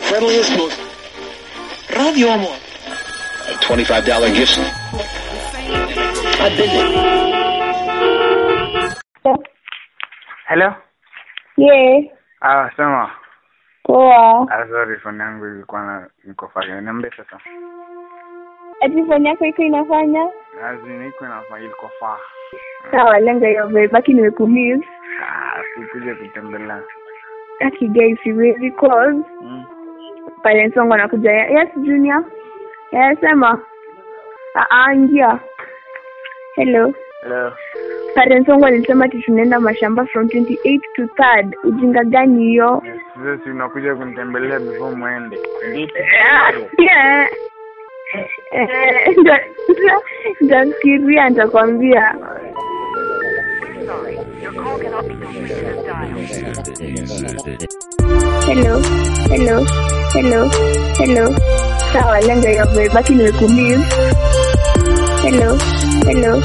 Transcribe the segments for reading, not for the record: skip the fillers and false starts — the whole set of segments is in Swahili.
friendliest, most Radio Amor. A $25 gift. I've been there. Hello? Yeah. Sema. Poa. Sorry, phone yangu ilikuwa niko fanya. Niambie sasa. Ati phone yako iko inafanya? Niko inafanya ilikuwa faa. Sawa, lenga hiyo babe, baki nimekumiss. Sikuje kutembelea. Aki guys, siwezi cause. Parents wangu wanakuja. Yes, Junior. Sema. Ingia. Hello. Hello. Parents wangu walisema tunaenda mashamba from 28 to 3rd. Ujinga gani hiyo? Sasa si unakuja kunitembelea before muende. Yeah. Nitafikiria nitakwambia. Hello. Sawa, lenga hiyo babe, baki nimekumiss. Hello. We're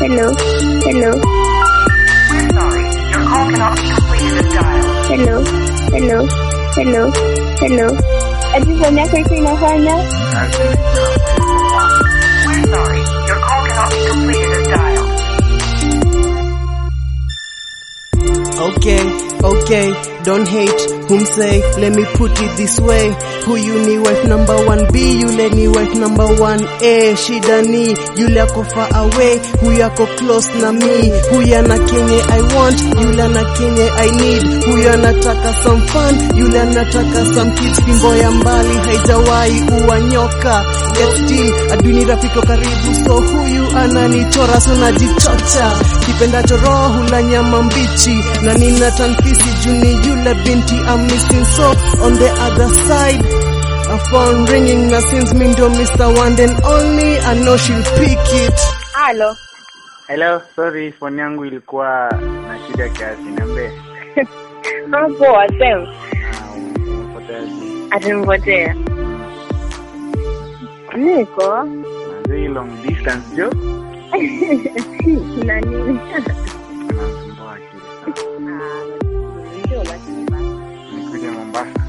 sorry. Your call cannot be completed as dialed. Hello. Ati phone yako iko inafanya? We're sorry. Your call cannot be completed as dialed. Okay, don't hate whom say, let me put it this way. Huyu ni wife number 1B, yule ni wife number 1A. Shida ni yule ako far away, huyu ako close na me. Huyu ana kenye I want, yule ana kenye I need. Huyu anataka some fun, yule anataka some kids. Fimbo ya mbali haijawahi uwa nyoka, yet still adui rafiki karibu. So huyu ananichora, so najichocha. Kipendacho roho hula nyama mbichi, na nina tanfisi juni yule binti I'm missing. So on the other side, a phone ringing, na since me ndo Mr. One and only, I know she'll pick it. Hello, sorry, phone yangu ilikuwa na shida kiasi. Niambie. Poa, sema. Umepotea. Atampotea. Niko. Very long distance, jo? Kuna nini? Nasumbua akili. Nikuja Mombasa.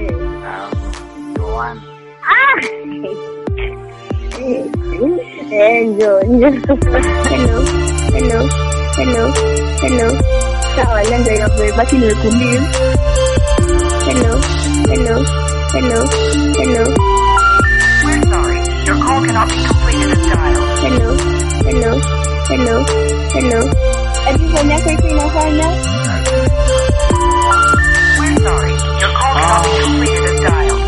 Joan. Njoo. Hello. Sawa, lenga hiyo babe, baki nimekumiss. Hello. We're sorry. Your call cannot be completed as dialed. Hello. Ati phone yako iko inafanya? We're sorry. Your call cannot be completed as dialed.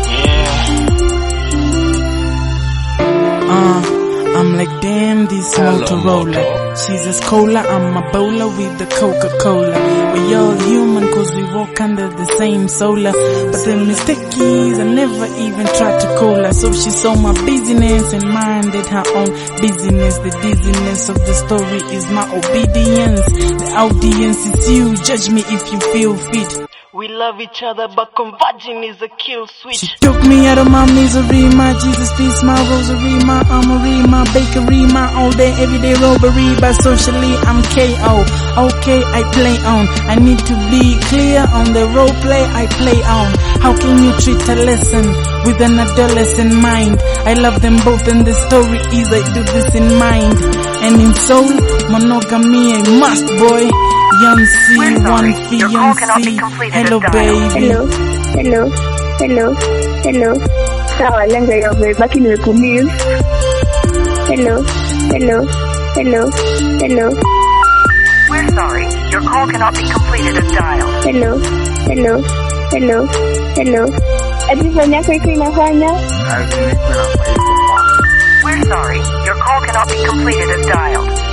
I'm like, damn, this Motorola. She's a scholar, I'm a bowler with the Coca-Cola. We all human cause we walk under the same solar. But the mistake is I never even tried to call her. So she saw my business and minded her own business. The dizziness of the story is my obedience. The audience is you, judge me if you feel fit. We love each other, but converging is a kill switch. She took me out of my misery, my Jesus peace, my rosary, my armory, my bakery, my all day, everyday robbery. But socially, I'm KO. Okay, I play on. I need to be clear on the role play I play on. How can you treat a lesson with an adolescent mind? I love them both, and the story is I do this in mind. And in soul, monogamy, I must, boy. Young C, one fiancé. Hello, baby. Hello. Sawa, lenga hiyo babe, baki nimekumiss. Hello. We're sorry. Your call cannot be completed as dialed. Hello. Ati phone yako iko inafanya? We're sorry. Your call cannot be completed as dialed.